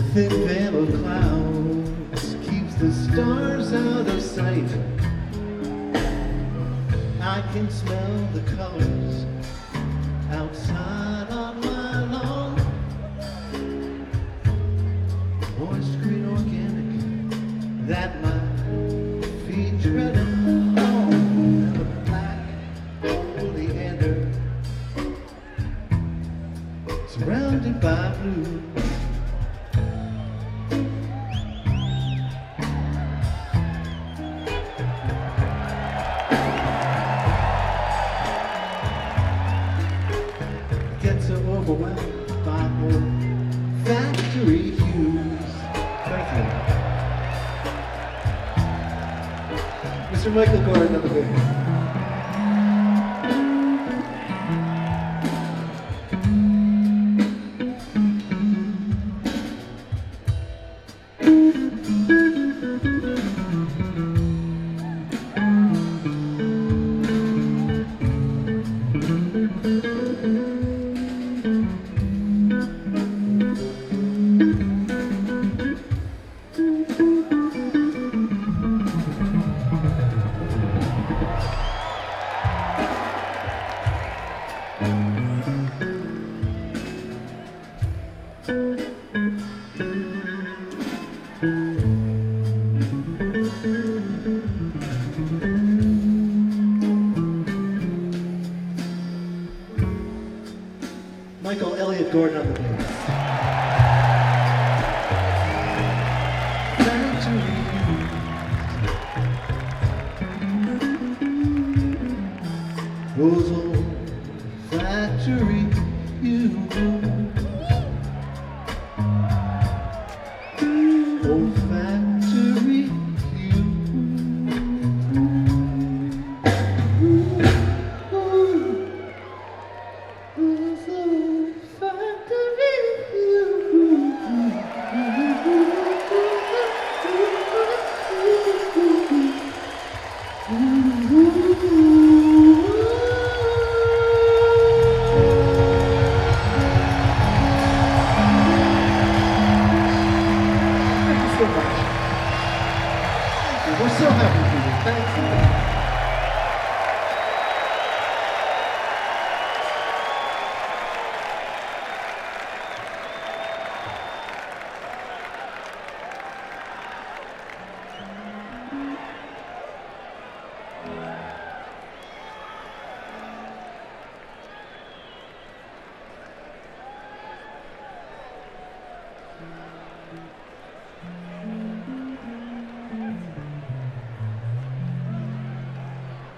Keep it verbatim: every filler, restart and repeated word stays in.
thin veil of clouds keeps the stars out of sight. I can smell the colors outside on my lawn. Moist green organic that my feet treading on. And the black oleander surrounded by blue. Get so overwhelmed by old factory hues. Thank you. Mister Michael Gordon on the bass. Michael Elliott Gordon on the bass. Those old factory views. Old factory views. Those old factory We're so happy for you. Thank you.